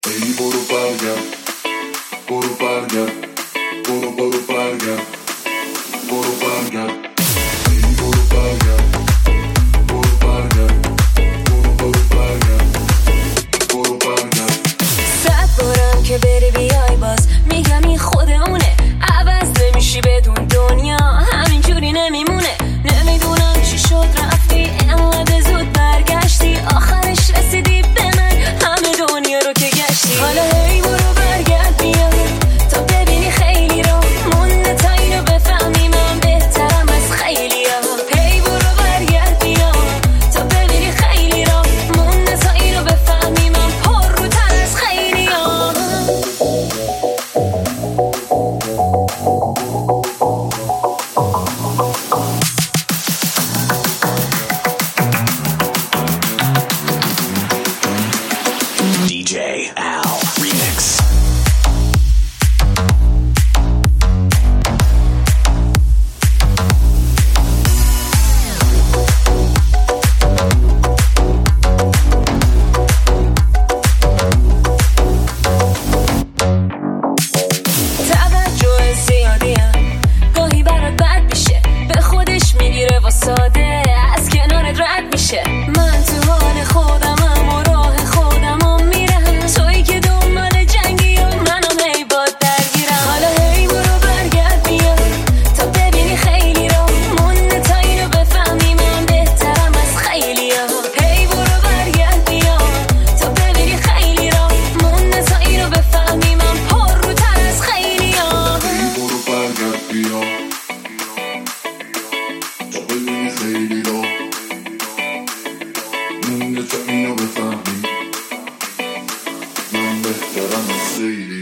ای برو برگرد، برو برگرد، برو برگرد، برو برگرد، ای برو برگرد، برو برگرد، برو برگرد، برو برگرد. 100 بارم که بری بیای باز میگم این خود اونه، عوض نمیشی بدون دنیا همینجوری نمیمونه. نمیدونم چی شد رفتی انقدر زود برگشتی، آخرش رسیدی به من همه دنیا رو که گشتی. حالا هی برو برگرد بیا تا ببینی خیلی را مونده تا اینو بفهمی من بهترم از خیلی ها. هی برو برگرد بیا تا ببینی خیلی را مونده تا اینو بفهمی من پر رو تر از خیلی ها. DJ Al Remix. توجه زیادیم گاهی برات بد میشه، به خودش میگیره و ساده از کنارت رد میشه. من تو حال خودمم و راه خودمم میرم، تویی که دنبال جنگی و منم هی باد درگیرم. حالا هی برو برگرد بیا تا ببینی خیلی را مونده تا اینو بفهمی من بهترم از خیلی ها. هی برو برگرد بیا تا ببینی خیلی را مونده تا اینو بفهمی من پر رو تر از خیلی ها. ای برو برگرد بیا تا ببینی خیلی را مونده تا اینو بفهمی من بهترم از خیلی